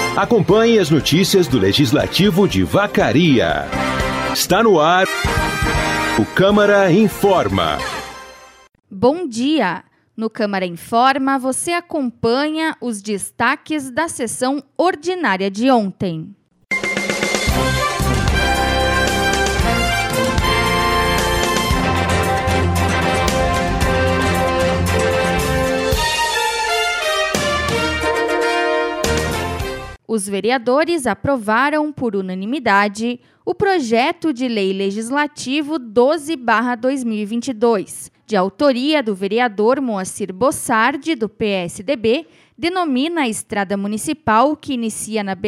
Acompanhe as notícias do Legislativo de Vacaria. Está no ar o Câmara Informa. Bom dia! No Câmara Informa, você acompanha os destaques da sessão ordinária de ontem. Os vereadores aprovaram por unanimidade o projeto de lei legislativo 12/2022, de autoria do vereador Moacir Bossardi, do PSDB, denomina a estrada municipal que inicia na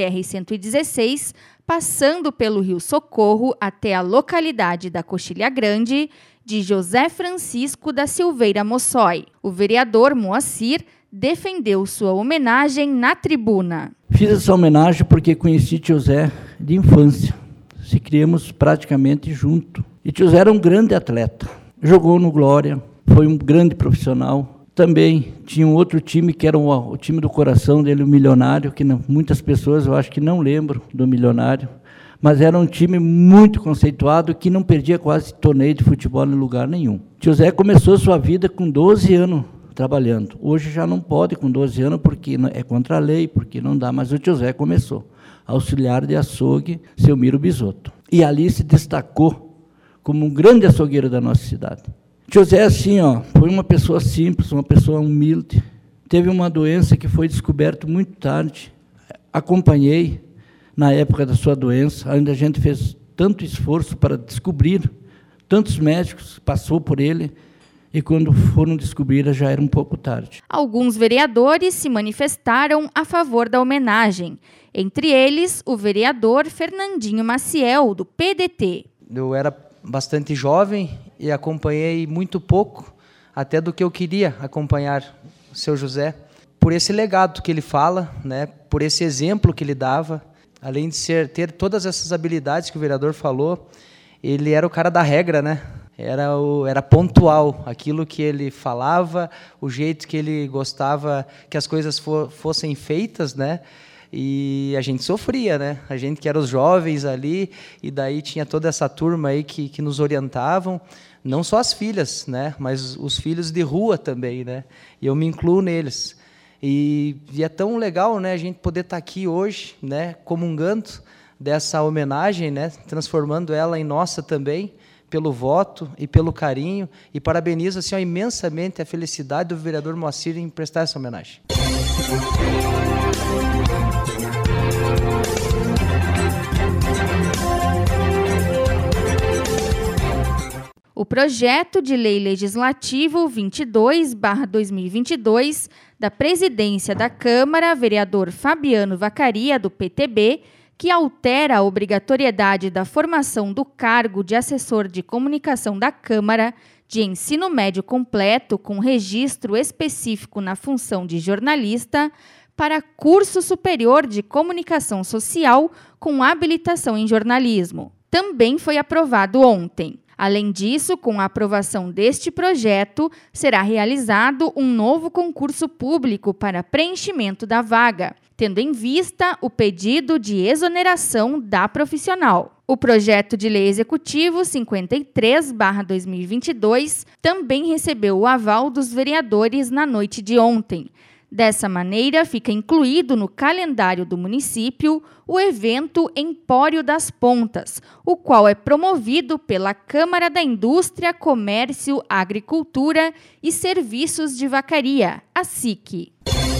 BR-116, passando pelo Rio Socorro até a localidade da Coxilha Grande, de José Francisco da Silveira Mossói. O vereador Moacir defendeu sua homenagem na tribuna. Fiz essa homenagem porque conheci tio Zé de infância. Se criamos praticamente junto. E tio Zé era um grande atleta. Jogou no Glória, foi um grande profissional. Também tinha um outro time que era o time do coração dele, o Milionário, que muitas pessoas eu acho que não lembram do Milionário. Mas era um time muito conceituado que não perdia quase torneio de futebol em lugar nenhum. Tio Zé começou sua vida com 12 anos. Trabalhando. Hoje já não pode com 12 anos, porque é contra a lei, porque não dá, mas o tio Zé começou. Auxiliar de açougue, seu Miro Bisotto. E ali se destacou como um grande açougueiro da nossa cidade. Tio Zé, assim, foi uma pessoa simples, uma pessoa humilde. Teve uma doença que foi descoberta muito tarde. Acompanhei na época da sua doença, onde a gente fez tanto esforço para descobrir, tantos médicos passou por ele, e quando foram descobridas já era um pouco tarde. Alguns vereadores se manifestaram a favor da homenagem, entre eles o vereador Fernandinho Maciel, do PDT. Eu era bastante jovem e acompanhei muito pouco, até do que eu queria acompanhar o seu José, por esse legado que ele fala, né, por esse exemplo que ele dava, além de ter todas essas habilidades que o vereador falou, ele era o cara da regra, né? Era pontual, aquilo que ele falava, o jeito que ele gostava que as coisas fossem feitas, né? E a gente sofria, né? A gente que era os jovens ali, e daí tinha toda essa turma aí que nos orientavam, não só as filhas, né? Mas os filhos de rua também, né? E eu me incluo neles. E é tão legal, né? A gente poder estar aqui hoje, né? Comungando dessa homenagem, né? Transformando ela em nossa também, pelo voto e pelo carinho, e parabenizo assim, imensamente a felicidade do vereador Moacir em prestar essa homenagem. O projeto de lei legislativo 22/2022 da presidência da Câmara, vereador Fabiano Vacaria, do PTB, que altera a obrigatoriedade da formação do cargo de assessor de comunicação da Câmara de ensino médio completo com registro específico na função de jornalista para curso superior de comunicação social com habilitação em jornalismo. Também foi aprovado ontem. Além disso, com a aprovação deste projeto, será realizado um novo concurso público para preenchimento da vaga, tendo em vista o pedido de exoneração da profissional. O projeto de lei executivo 53/2022 também recebeu o aval dos vereadores na noite de ontem. Dessa maneira, fica incluído no calendário do município o evento Empório das Pontas, o qual é promovido pela Câmara da Indústria, Comércio, Agricultura e Serviços de Vacaria, a SIC.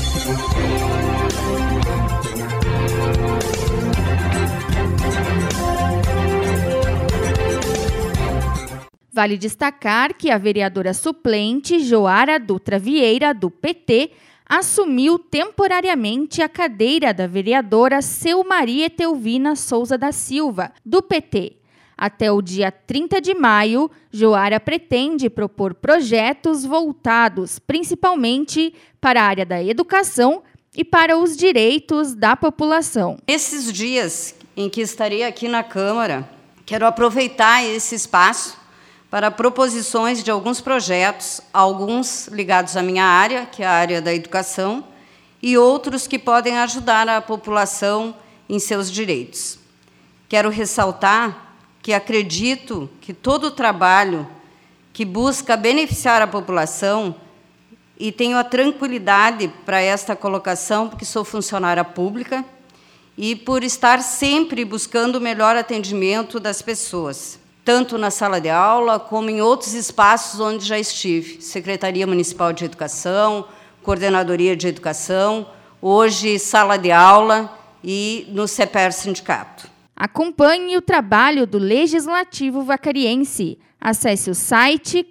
Vale destacar que a vereadora suplente Joara Dutra Vieira, do PT, assumiu temporariamente a cadeira da vereadora Selmaria Etelvina Souza da Silva, do PT. Até o dia 30 de maio, Joara pretende propor projetos voltados principalmente para a área da educação e para os direitos da população. Nesses dias em que estarei aqui na Câmara, quero aproveitar esse espaço para proposições de alguns projetos, alguns ligados à minha área, que é a área da educação, e outros que podem ajudar a população em seus direitos. Quero ressaltar que acredito que todo o trabalho que busca beneficiar a população, e tenho a tranquilidade para esta colocação, porque sou funcionária pública, e por estar sempre buscando o melhor atendimento das pessoas, tanto na sala de aula, como em outros espaços onde já estive, Secretaria Municipal de Educação, Coordenadoria de Educação, hoje sala de aula e no CEPER Sindicato. Acompanhe o trabalho do Legislativo Vacariense. Acesse o site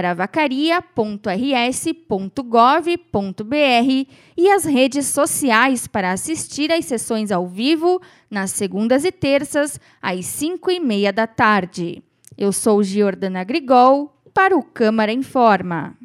câmaravacaria.rs.gov.br e as redes sociais para assistir às sessões ao vivo nas segundas e terças, às 5h30 da tarde. Eu sou Giordana Grigol, para o Câmara Informa.